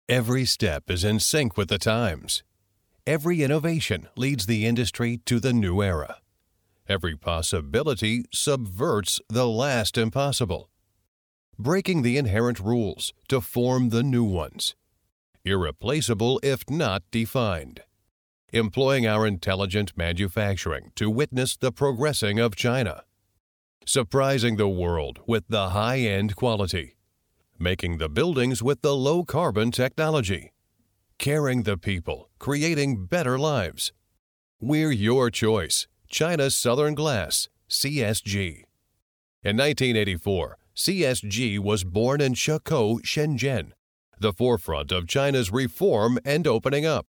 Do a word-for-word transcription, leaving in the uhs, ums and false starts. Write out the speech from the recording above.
Every step is in sync with the times. Every innovation leads the industry to the new era. Every possibility subverts the last impossible, breaking the inherent rules to form the new ones. Irreplaceable if not defined. Employing our intelligent manufacturing to witness the progressing of China. Surprising the world with the high-end quality. Making the buildings with the low-carbon technology. Caring the people, creating better lives. We're your choice. China Southern Glass, C S G. In nineteen eighty-four, C S G was born in Shekou, Shenzhen, the forefront of China's reform and opening up.